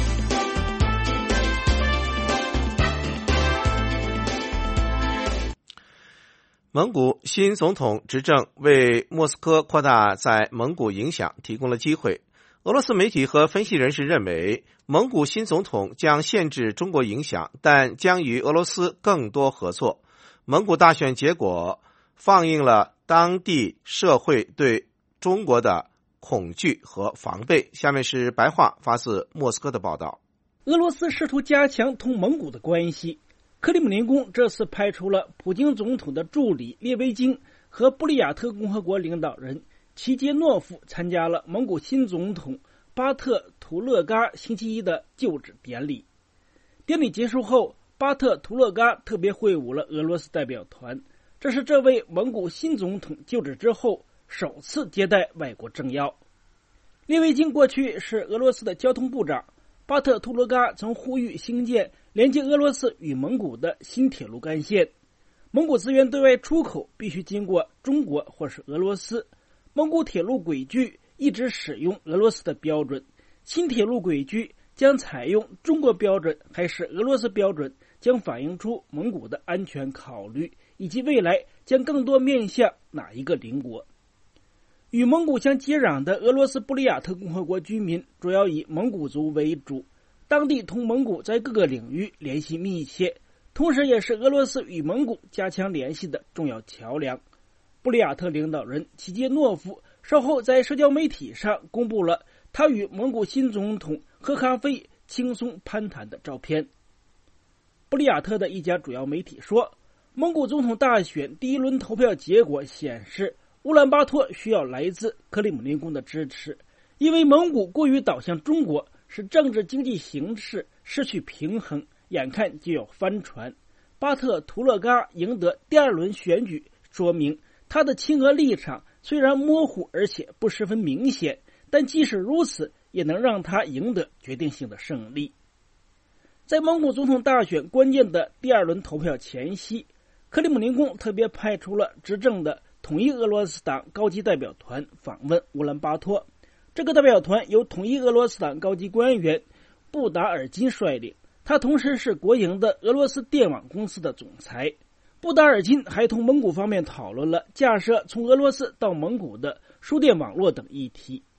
蒙古新总统执政为莫斯科扩大在蒙古影响提供了机会。俄罗斯媒体和分析人士认为，蒙古新总统将限制中国影响，但将与俄罗斯更多合作。蒙古大选结果放映了当地社会对中国的恐惧和防备。下面是白话发自莫斯科的报道。 俄罗斯试图加强同蒙古的关系。克里姆林宫这次派出了普京总统的助理列维京和布里亚特共和国领导人齐杰诺夫参加了蒙古新总统巴特图勒嘎星期一的就职典礼。典礼结束后，巴特图勒嘎特别会晤了俄罗斯代表团，这是这位蒙古新总统就职之后首次接待外国政要。列维京过去是俄罗斯的交通部长，巴特图勒嘎曾呼吁兴建连接俄罗斯与蒙古的新铁路干线。蒙古资源对外出口必须经过中国或是俄罗斯，蒙古铁路轨距一直使用俄罗斯的标准，新铁路轨距将采用中国标准还是俄罗斯标准，将反映出蒙古的安全考虑，以及未来将更多面向哪一个邻国。与蒙古相接壤的俄罗斯布里亚特共和国居民主要以蒙古族为主，当地同蒙古在各个领域联系密切，同时也是俄罗斯与蒙古加强联系的重要桥梁。布里亚特领导人齐杰诺夫稍后在社交媒体上公布了他与蒙古新总统喝咖啡轻松攀谈的照片。布里亚特的一家主要媒体说，蒙古总统大选第一轮投票结果显示，乌兰巴托需要来自克里姆林宫的支持，因为蒙古过于导向中国，使政治经济形势失去平衡，眼看就要翻船。巴特图勒嘎赢得第2轮选举，说明他的亲俄立场虽然模糊而且不十分明显，但即使如此，也能让他赢得决定性的胜利。在蒙古总统大选关键的第2轮投票前夕，克里姆林宫特别派出了执政的统一俄罗斯党高级代表团访问乌兰巴托。这个代表团由统一俄罗斯党高级官员布达尔金率领，他同时是国营的俄罗斯电网公司的总裁。布达尔金还同蒙古方面讨论了架设从俄罗斯到蒙古的输电网络等议题。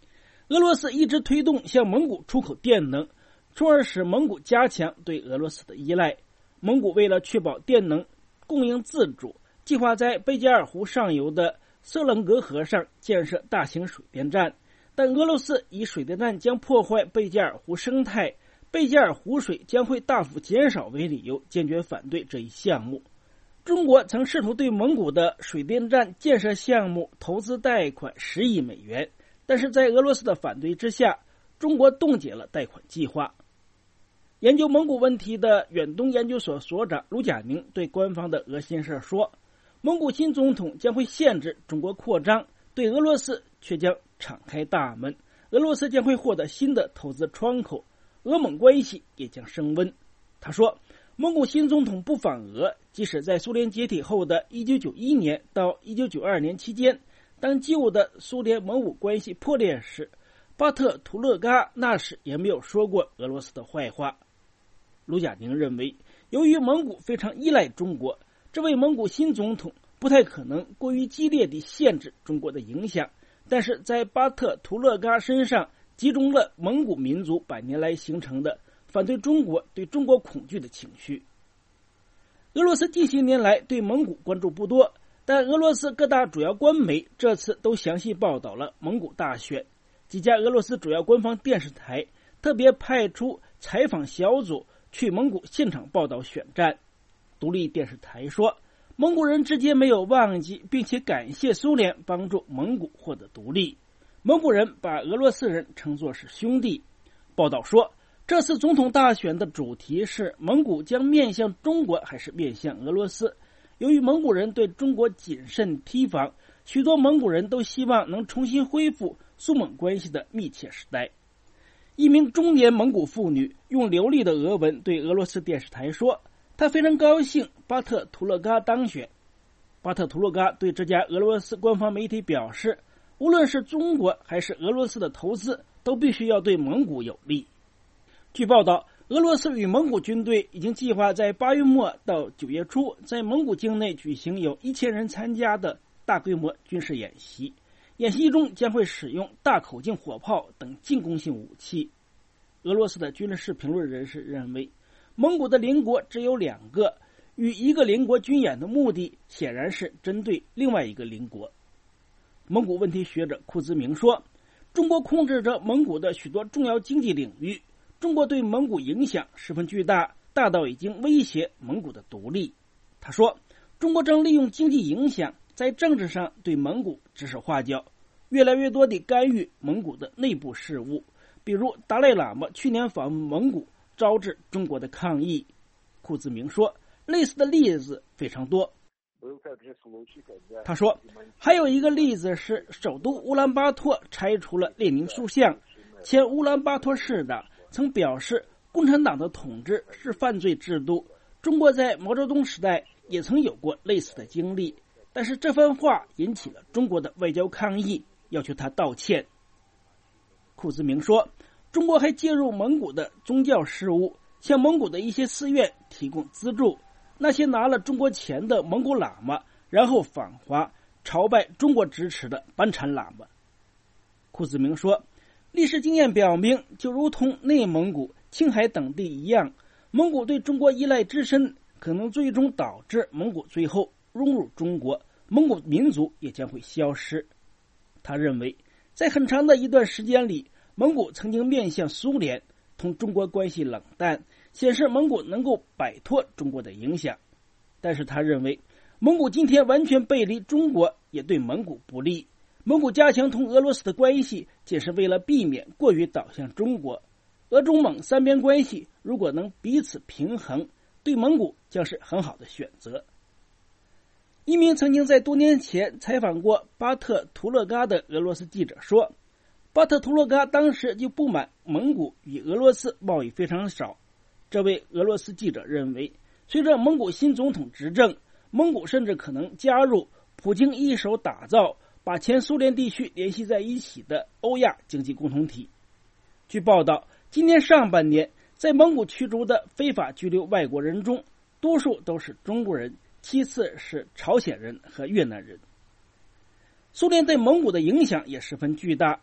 俄罗斯一直推动向蒙古出口电能，从而使蒙古加强对俄罗斯的依赖。蒙古为了确保电能供应自主，计划在贝加尔湖上游的色楞格河上建设大型水电站，但俄罗斯以水电站将破坏贝加尔湖生态，贝加尔湖水将会大幅减少为理由，坚决反对这一项目。中国曾试图对蒙古的水电站建设项目投资贷款10亿美元，但是在俄罗斯的反对之下，中国冻结了贷款计划。研究蒙古问题的远东研究所所长卢甲明对官方的俄新社说，蒙古新总统将会限制中国扩张，对俄罗斯却将敞开大门，俄罗斯将会获得新的投资窗口，俄蒙关系也将升温。他说，蒙古新总统不访俄，即使在苏联解体后的1991年到1992年期间，当旧的苏联蒙古关系破裂时，巴特图勒嘎那时也没有说过俄罗斯的坏话。卢甲宁认为，由于蒙古非常依赖中国，这位蒙古新总统不太可能过于激烈地限制中国的影响，但是在巴特图勒嘎身上集中了蒙古民族100年来形成的反对中国、对中国恐惧的情绪。俄罗斯近些年来对蒙古关注不多，但俄罗斯各大主要官媒这次都详细报道了蒙古大选。几家俄罗斯主要官方电视台特别派出采访小组去蒙古现场报道选战。独立电视台说，蒙古人之间没有忘记并且感谢苏联帮助蒙古获得独立。蒙古人把俄罗斯人称作是兄弟。报道说，这次总统大选的主题是蒙古将面向中国还是面向俄罗斯。由于蒙古人对中国谨慎提防，许多蒙古人都希望能重新恢复苏蒙关系的密切时代。一名中年蒙古妇女用流利的俄文对俄罗斯电视台说，她非常高兴巴特图勒嘎当选。巴特图勒嘎对这家俄罗斯官方媒体表示，无论是中国还是俄罗斯的投资都必须要对蒙古有利。据报道，俄罗斯与蒙古军队已经计划在8月末到9月初在蒙古境内举行有1000人参加的大规模军事演习，演习中将会使用大口径火炮等进攻性武器。俄罗斯的军事评论人士认为，蒙古的邻国只有2个，与一个邻国军演的目的显然是针对另外一个邻国。蒙古问题学者库兹明说，中国控制着蒙古的许多重要经济领域，中国对蒙古影响十分巨大，大到已经威胁蒙古的独立。他说，中国正利用经济影响在政治上对蒙古指手画脚，越来越多地干预蒙古的内部事务，比如达赖喇嘛去年访问蒙古，招致中国的抗议。库兹明说，类似的例子非常多。他说，还有一个例子是首都乌兰巴托拆除了列宁塑像，前乌兰巴托市长曾表示共产党的统治是犯罪制度，中国在毛泽东时代也曾有过类似的经历，但是这番话引起了中国的外交抗议，要求他道歉。库兹明说，中国还介入蒙古的宗教事务，向蒙古的一些寺院提供资助，那些拿了中国钱的蒙古喇嘛然后访华朝拜中国支持的班禅喇嘛。库兹明说，历史经验表明，就如同内蒙古、青海等地一样，蒙古对中国依赖之深，可能最终导致蒙古最后融入中国，蒙古民族也将会消失。他认为，在很长的一段时间里，蒙古曾经面向苏联，同中国关系冷淡，显示蒙古能够摆脱中国的影响。但是他认为，蒙古今天完全背离中国，也对蒙古不利。蒙古加强同俄罗斯的关系，仅是为了避免过于倒向中国。俄中蒙三边关系如果能彼此平衡，对蒙古将是很好的选择。一名曾经在多年前采访过巴特图勒嘎的俄罗斯记者说，巴特图勒嘎当时就不满蒙古与俄罗斯贸易非常少。这位俄罗斯记者认为，随着蒙古新总统执政，蒙古甚至可能加入普京一手打造把前苏联地区联系在一起的欧亚经济共同体。据报道，今年上半年在蒙古驱逐的非法居留外国人中，多数都是中国人，其次是朝鲜人和越南人。苏联对蒙古的影响也十分巨大。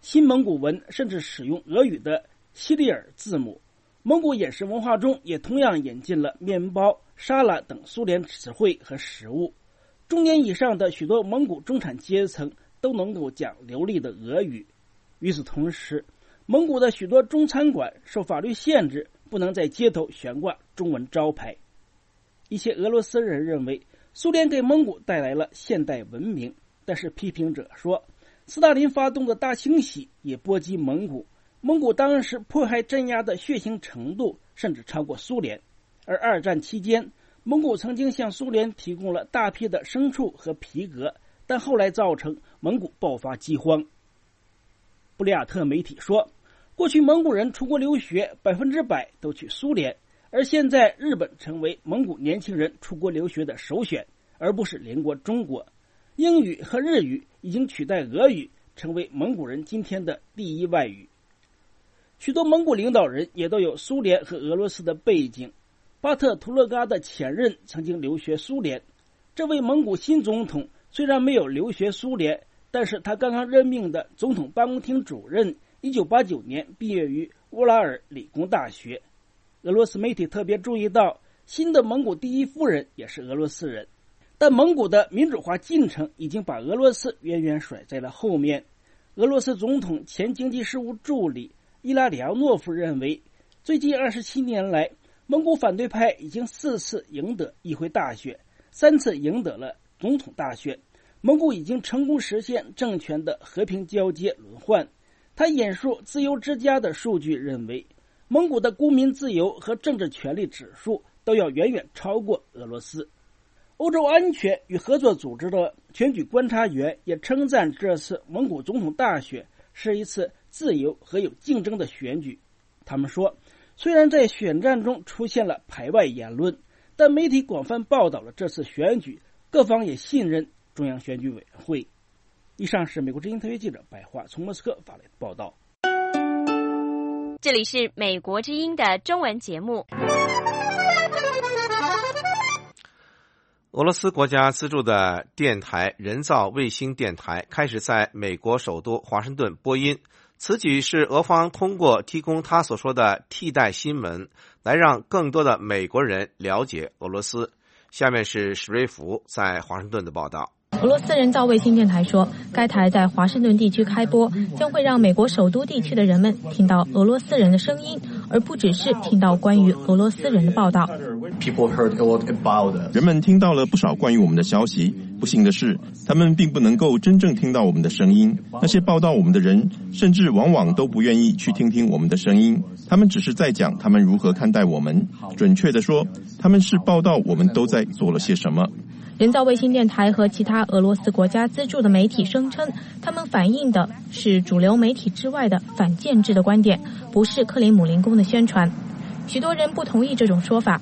新蒙古文甚至使用俄语的西里尔字母。蒙古饮食文化中也同样引进了面包、沙拉等苏联词汇和食物。中年以上的许多蒙古中产阶层都能够讲流利的俄语。与此同时，蒙古的许多中餐馆受法律限制，不能在街头悬挂中文招牌。一些俄罗斯人认为苏联给蒙古带来了现代文明，但是批评者说，斯大林发动的大清洗也波及蒙古，蒙古当时迫害镇压的血腥程度甚至超过苏联。而二战期间，蒙古曾经向苏联提供了大批的牲畜和皮革，但后来造成蒙古爆发饥荒。布里亚特媒体说，过去蒙古人出国留学100%都去苏联，而现在日本成为蒙古年轻人出国留学的首选，而不是邻国中国。英语和日语已经取代俄语，成为蒙古人今天的第一外语。许多蒙古领导人也都有苏联和俄罗斯的背景。巴特图勒嘎的前任曾经留学苏联，这位蒙古新总统虽然没有留学苏联，但是他刚刚任命的总统办公厅主任1989年毕业于乌拉尔理工大学。俄罗斯媒体特别注意到，新的蒙古第一夫人也是俄罗斯人。但蒙古的民主化进程已经把俄罗斯远远甩在了后面。俄罗斯总统前经济事务助理伊拉里奥诺夫认为，最近27年来，蒙古反对派已经4次赢得议会大选，3次赢得了总统大选。蒙古已经成功实现政权的和平交接轮换。他引述自由之家的数据认为，蒙古的公民自由和政治权利指数都要远远超过俄罗斯。欧洲安全与合作组织的选举观察员也称赞这次蒙古总统大选是一次自由和有竞争的选举。他们说，虽然在选战中出现了排外言论，但媒体广泛报道了这次选举，各方也信任中央选举委员会。以上是美国之音特约记者白桦从莫斯科发来的报道。 这里是美国之音的中文节目。 俄罗斯国家资助的电台人造卫星电台开始在美国首都华盛顿播音，此举是俄方通过提供他所说的替代新闻，来让更多的美国人了解俄罗斯。下面是史瑞福在华盛顿的报道。 俄罗斯人造卫星电台说，该台在华盛顿地区开播，将会让美国首都地区的人们听到俄罗斯人的声音，而不只是听到关于俄罗斯人的报道。 人们听到了不少关于我们的消息，不幸的是，他们并不能够真正听到我们的声音。那些报道我们的人，甚至往往都不愿意去听听我们的声音，他们只是在讲他们如何看待我们。准确地说，他们是报道我们都在做了些什么。 人造卫星电台和其他俄罗斯国家资助的媒体声称，他们反映的是主流媒体之外的反建制的观点，不是克里姆林宫的宣传。许多人不同意这种说法。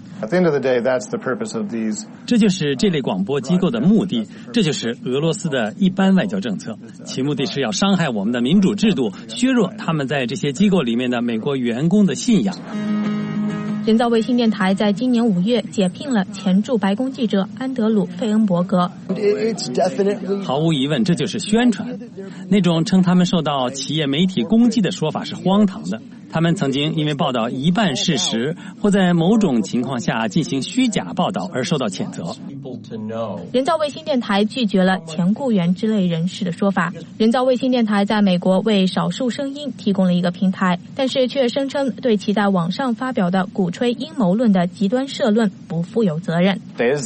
这就是这类广播机构的目的，这就是俄罗斯的一般外交政策，其目的是要伤害我们的民主制度，削弱他们在这些机构里面的美国员工的信仰。 人造卫星电台在今年5月解聘了前驻白宫记者安德鲁·费恩伯格。 毫无疑问，这就是宣传。那种称他们受到企业媒体攻击的说法是荒唐的。他们曾经因为报道一半事实或在某种情况下进行虚假报道而受到谴责。 人造卫星电台拒绝了前雇员之类人士的说法。人造卫星电台在美国为少数声音提供了一个平台，但是却声称对其在网上发表的鼓吹阴谋论的极端社论不负有责任。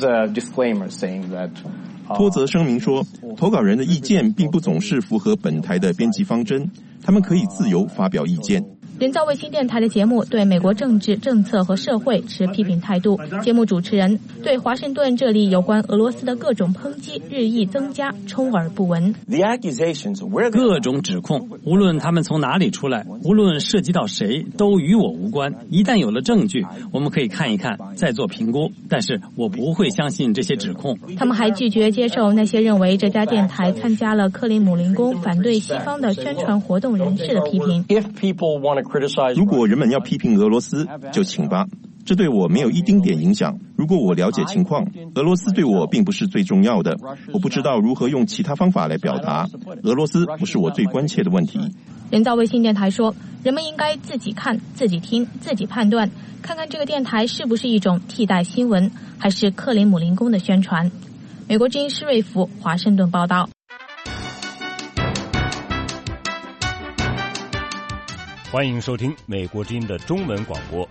托泽声明说，投稿人的意见并不总是符合本台的编辑方针，他们可以自由发表意见。 人造卫星电台的节目对美国政治、政策和社会持批评态度。节目主持人对华盛顿这里有关俄罗斯的各种抨击日益增加，充耳不闻。 各种指控，无论他们从哪里出来，无论涉及到谁，都与我无关。一旦有了证据，我们可以看一看，再做评估。但是我不会相信这些指控。 他们还拒绝接受那些认为这家电台参加了克里姆林宫反对西方的宣传活动人士的批评。 如果人们要批评俄罗斯，就请吧。 这对我没有一丁点影响。如果我了解情况，俄罗斯对我并不是最重要的，我不知道如何用其他方法来表达。俄罗斯不是我最关切的问题。 人造卫星电台说，人们应该自己看、自己听、自己判断，看看这个电台是不是一种替代新闻，还是克林姆林宫的宣传。美国之音施瑞福华盛顿报道。 欢迎收听美国之音的中文广播。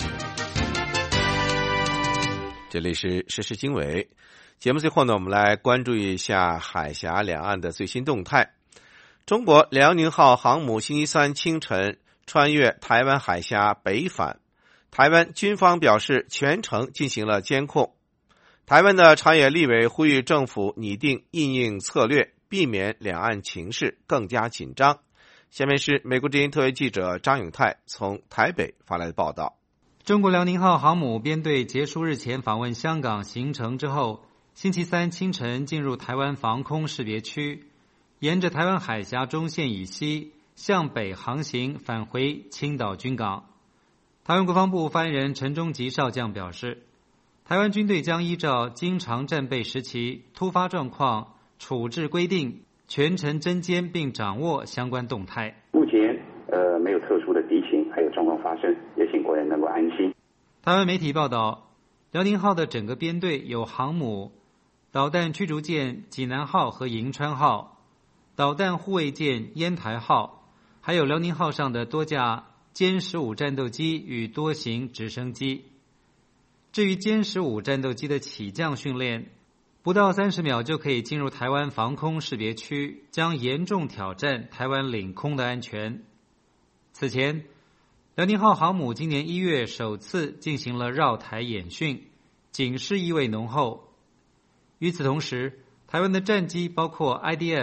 这里是时事经纬节目，最后呢，我们来关注一下海峡两岸的最新动态。中国辽宁号航母星期三清晨穿越台湾海峡北返，台湾军方表示全程进行了监控。台湾的朝野立委呼吁政府拟定因应策略，避免两岸情势更加紧张。下面是美国之音特约记者张永泰从台北发来的报道。 中国辽宁号航母编队结束日前访问香港行程之后，星期三清晨进入台湾防空识别区，沿着台湾海峡中线以西向北航行，返回青岛军港。台湾国防部发言人陈忠吉少将表示，台湾军队将依照经常战备时期突发状况处置规定，全程侦监并掌握相关动态。 目前没有特殊的敌情还有状况发生，也请国人能够安心。 台湾媒体报道，辽宁号的整个编队有航母、导弹驱逐舰济南号和银川号、导弹护卫舰烟台号，还有辽宁号上的多架歼15战斗机与多型直升机。至于歼15战斗机的起降训练，不到30秒就可以进入台湾防空识别区，将严重挑战台湾领空的安全。此前，辽宁号航母今年1月首次进行了绕台演训，警示意味浓厚。与此同时，台湾的战机包括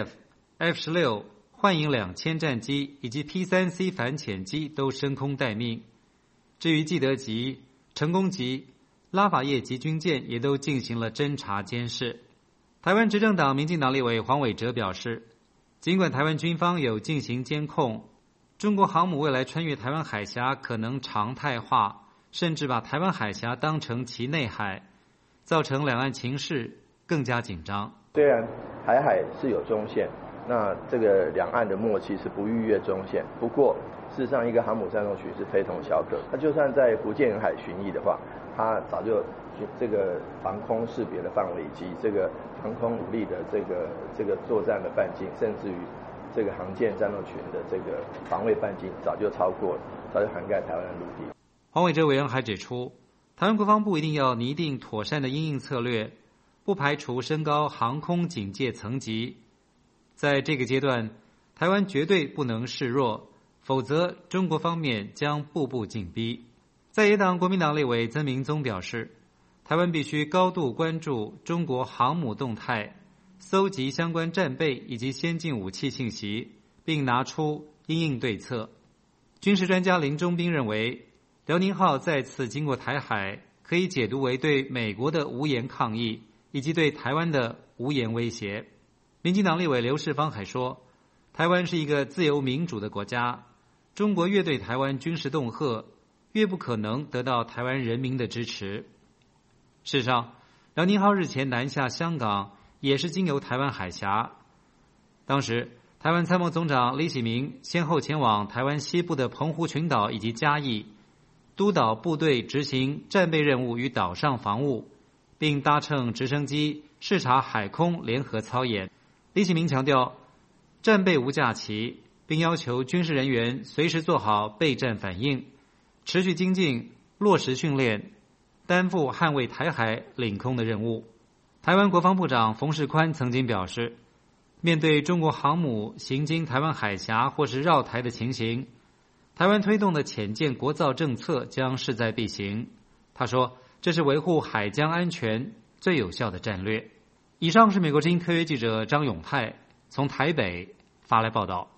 IDF、F-16、幻影2000战机以及 P-3C 反潜机都升空待命。至于基德级、成功级、拉法叶级军舰也都进行了侦察监视。台湾执政党民进党立委黄伟哲表示，尽管台湾军方有进行监控，中国航母未来穿越台湾海峡可能常态化，甚至把台湾海峡当成其内海，造成两岸情势更加紧张。 虽然台海是有中线，那这个两岸的默契是不逾越中线，不过事实上一个航母战斗群是非同小可，它就算在福建沿海巡弋的话，它早就这个防空识别的范围以及这个防空武力的这个作战的半径，甚至于这个航舰战斗群的这个防卫半径早就超过了，早就涵盖台湾的陆地。 黄伟哲委员还指出，台湾国防部一定要拟定妥善的因应策略，不排除升高航空警戒层级。在这个阶段，台湾绝对不能示弱，否则中国方面将步步紧逼。在野党国民党立委曾明宗表示，台湾必须高度关注中国航母动态，搜集相关战备以及先进武器信息，并拿出因应对策。军事专家林中斌认为，辽宁号再次经过台海，可以解读为对美国的无言抗议，以及对台湾的无言威胁。民进党立委刘世芳还说，台湾是一个自由民主的国家，中国越对台湾军事恫吓，越不可能得到台湾人民的支持。事实上，辽宁号日前南下香港也是经由台湾海峡。当时，台湾参谋总长李喜明先后前往台湾西部的澎湖群岛以及嘉义，督导部队执行战备任务与岛上防务，并搭乘直升机视察海空联合操演。李喜明强调，战备无假期，并要求军事人员随时做好备战反应，持续精进落实训练，担负捍卫台海领空的任务。台湾国防部长冯世宽曾经表示，面对中国航母行经台湾海峡或是绕台的情形，台湾推动的潜舰国造政策将势在必行。他说，这是维护海疆安全最有效的战略。以上是美国之音特约记者张永泰从台北发来报道。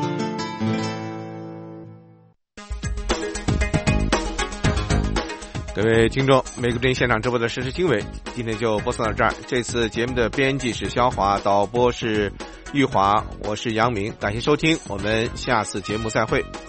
各各位听众，美国之音现场直播的实时新闻，今天就播送到这儿。这次节目的编辑是肖华，导播是玉华，我是杨明，感谢收听，我们下次节目再会。